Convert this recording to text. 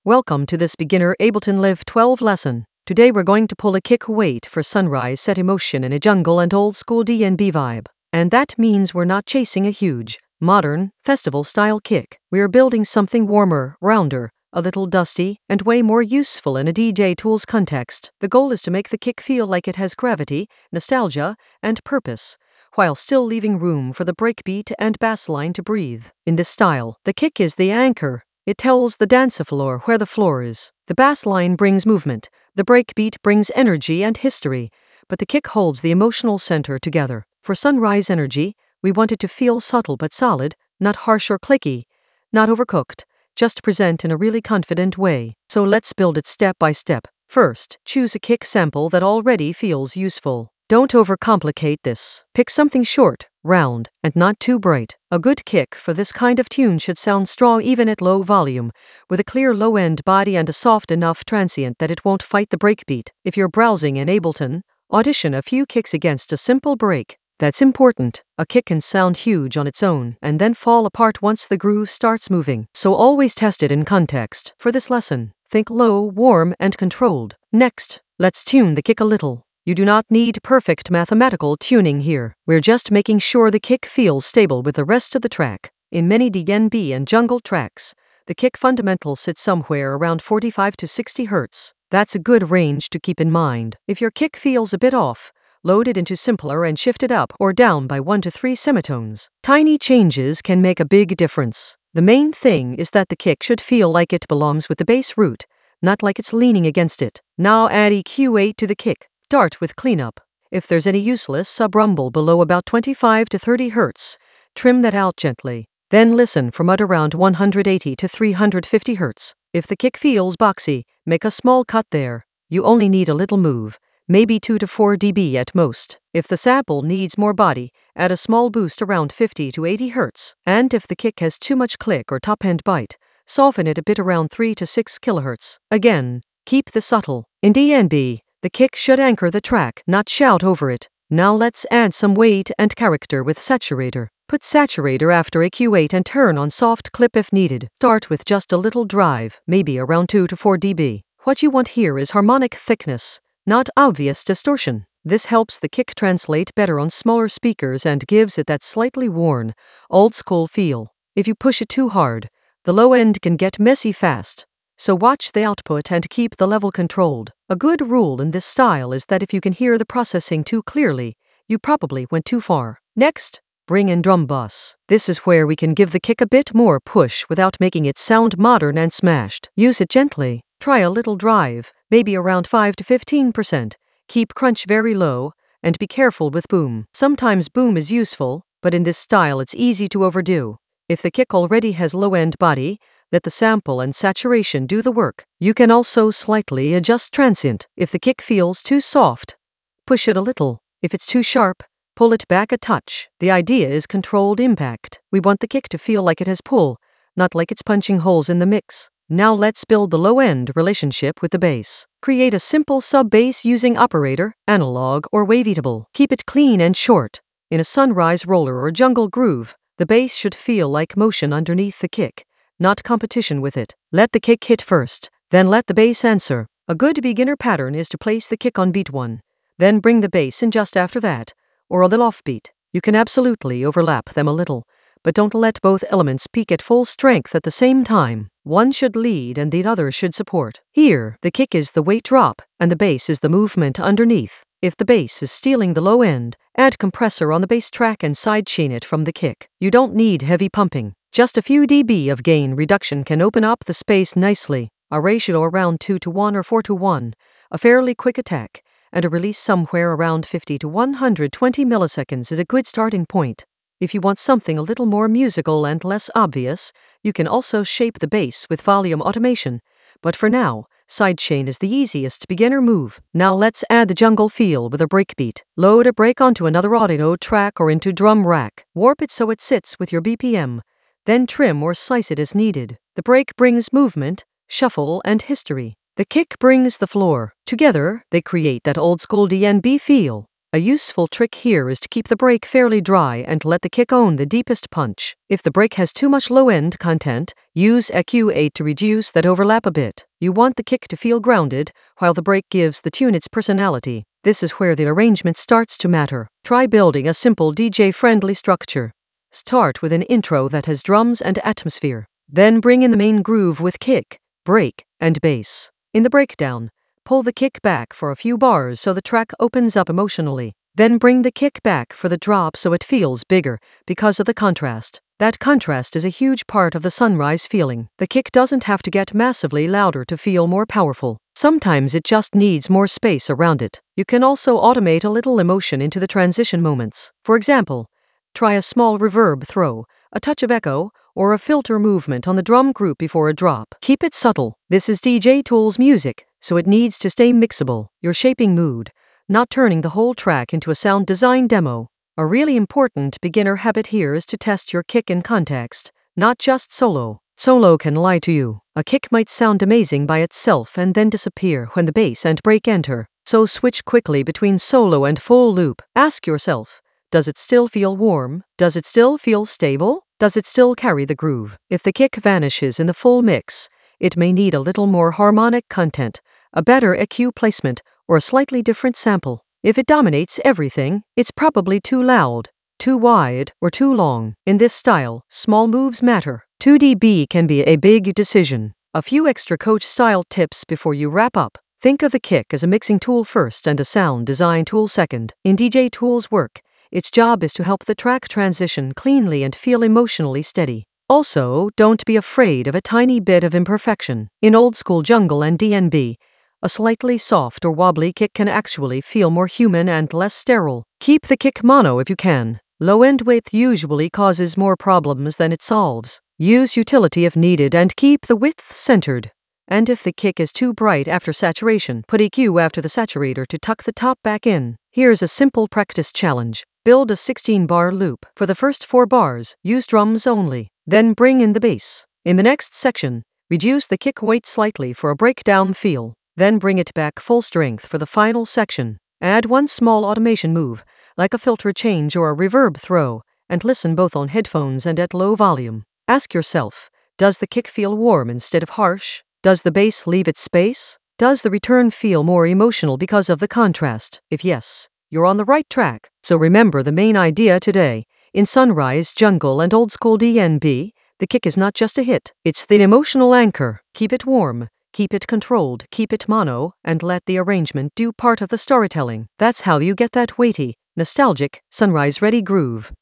Welcome to this beginner Ableton Live 12 lesson. Today we're going to pull a kick weight for sunrise set emotion in a jungle and old school DnB vibe. And that means we're not chasing a huge, modern, festival-style kick. We're building something warmer, rounder, a little dusty, and way more useful in a DJ Tools context. The goal is to make the kick feel like it has gravity, nostalgia, and purpose, while still leaving room for the breakbeat and bass line to breathe. In this style, the kick is the anchor. It tells the dance floor where the floor is. The bass line brings movement, the breakbeat brings energy and history, but the kick holds the emotional center together. For sunrise energy, we want it to feel subtle but solid, not harsh or clicky, not overcooked, just present in a really confident way. So let's build it step by step. First, choose a kick sample that already feels useful. Don't overcomplicate this. Pick something short, round, and not too bright. A good kick for this kind of tune should sound strong even at low volume, with a clear low-end body and a soft enough transient that it won't fight the breakbeat. If you're browsing in Ableton, audition a few kicks against a simple break. That's important. A kick can sound huge on its own and then fall apart once the groove starts moving. So always test it in context. For this lesson, think low, warm, and controlled. Next, let's tune the kick a little. You do not need perfect mathematical tuning here. We're just making sure the kick feels stable with the rest of the track. In many DnB and jungle tracks, the kick fundamental sits somewhere around 45 to 60 Hz. That's a good range to keep in mind. If your kick feels a bit off, load it into simpler and shift it up or down by 1 to 3 semitones. Tiny changes can make a big difference. The main thing is that the kick should feel like it belongs with the bass root, not like it's leaning against it. Now add EQ8 to the kick. Start with cleanup. If there's any useless sub-rumble below about 25 to 30 Hz, trim that out gently. Then listen for mud around 180 to 350 Hz. If the kick feels boxy, make a small cut there. You only need a little move, maybe 2 to 4 dB at most. If the sample needs more body, add a small boost around 50 to 80 Hz. And if the kick has too much click or top-end bite, soften it a bit around 3 to 6 kHz. Again, keep this subtle. In DnB, the kick should anchor the track, not shout over it. Now let's add some weight and character with saturator. Put saturator after EQ8 and turn on soft clip if needed. Start with just a little drive, maybe around 2 to 4 dB. What you want here is harmonic thickness, not obvious distortion. This helps the kick translate better on smaller speakers and gives it that slightly worn, old-school feel. If you push it too hard, the low end can get messy fast. So watch the output and keep the level controlled. A good rule in this style is that if you can hear the processing too clearly, you probably went too far. Next, bring in drum bus. This is where we can give the kick a bit more push without making it sound modern and smashed. Use it gently. Try a little drive, maybe around 5 to 15%. Keep crunch very low, and be careful with boom. Sometimes boom is useful, but in this style it's easy to overdo. If the kick already has low-end body, let the sample and saturation do the work. You can also slightly adjust transient. If the kick feels too soft, push it a little. If it's too sharp, pull it back a touch. The idea is controlled impact. We want the kick to feel like it has pull, not like it's punching holes in the mix. Now let's build the low-end relationship with the bass. Create a simple sub-bass using operator, analog, or waveatable. Keep it clean and short. In a sunrise roller or jungle groove, the bass should feel like motion underneath the kick, not competition with it. Let the kick hit first, then let the bass answer. A good beginner pattern is to place the kick on beat 1, then bring the bass in just after that, or a little offbeat. You can absolutely overlap them a little, but don't let both elements peak at full strength at the same time. One should lead and the other should support. Here, the kick is the weight drop, and the bass is the movement underneath. If the bass is stealing the low end, add compressor on the bass track and sidechain it from the kick. You don't need heavy pumping. Just a few dB of gain reduction can open up the space nicely. A ratio around 2 to 1 or 4 to 1, a fairly quick attack, and a release somewhere around 50 to 120 milliseconds is a good starting point. If you want something a little more musical and less obvious, you can also shape the bass with volume automation. But for now, sidechain is the easiest beginner move. Now let's add the jungle feel with a breakbeat. Load a break onto another audio track or into drum rack. Warp it so it sits with your BPM. Then trim or slice it as needed. The break brings movement, shuffle, and history. The kick brings the floor. Together, they create that old-school DnB feel. A useful trick here is to keep the break fairly dry and let the kick own the deepest punch. If the break has too much low-end content, use EQ8 to reduce that overlap a bit. You want the kick to feel grounded, while the break gives the tune its personality. This is where the arrangement starts to matter. Try building a simple DJ-friendly structure. Start with an intro that has drums and atmosphere. Then bring in the main groove with kick, break, and bass. In the breakdown, pull the kick back for a few bars so the track opens up emotionally. Then bring the kick back for the drop so it feels bigger, because of the contrast. That contrast is a huge part of the Sunrise feeling. The kick doesn't have to get massively louder to feel more powerful. Sometimes it just needs more space around it. You can also automate a little emotion into the transition moments. For example, try a small reverb throw, a touch of echo, or a filter movement on the drum group before a drop. Keep it subtle. This is DJ Tools music, so it needs to stay mixable. You're shaping mood, not turning the whole track into a sound design demo. A really important beginner habit here is to test your kick in context, not just solo. Solo can lie to you. A kick might sound amazing by itself and then disappear when the bass and break enter. So switch quickly between solo and full loop. Ask yourself, does it still feel warm? Does it still feel stable? Does it still carry the groove? If the kick vanishes in the full mix, it may need a little more harmonic content, a better EQ placement, or a slightly different sample. If it dominates everything, it's probably too loud, too wide, or too long. In this style, small moves matter. 2 dB can be a big decision. A few extra coach-style tips before you wrap up. Think of the kick as a mixing tool first and a sound design tool second. In DJ Tools work, its job is to help the track transition cleanly and feel emotionally steady. Also, don't be afraid of a tiny bit of imperfection. In old school jungle and DnB, a slightly soft or wobbly kick can actually feel more human and less sterile. Keep the kick mono if you can. Low-end width usually causes more problems than it solves. Use utility if needed and keep the width centered. And if the kick is too bright after saturation, put EQ after the saturator to tuck the top back in. Here's a simple practice challenge. Build a 16-bar loop. For the first 4 bars, use drums only. Then bring in the bass. In the next section, reduce the kick weight slightly for a breakdown feel. Then bring it back full strength for the final section. Add one small automation move, like a filter change or a reverb throw, and listen both on headphones and at low volume. Ask yourself, does the kick feel warm instead of harsh? Does the bass leave its space? Does the return feel more emotional because of the contrast? If yes, you're on the right track. So remember the main idea today. In Sunrise, Jungle, and Old School DnB, the kick is not just a hit. It's the emotional anchor. Keep it warm, keep it controlled, keep it mono, and let the arrangement do part of the storytelling. That's how you get that weighty, nostalgic, Sunrise-ready groove.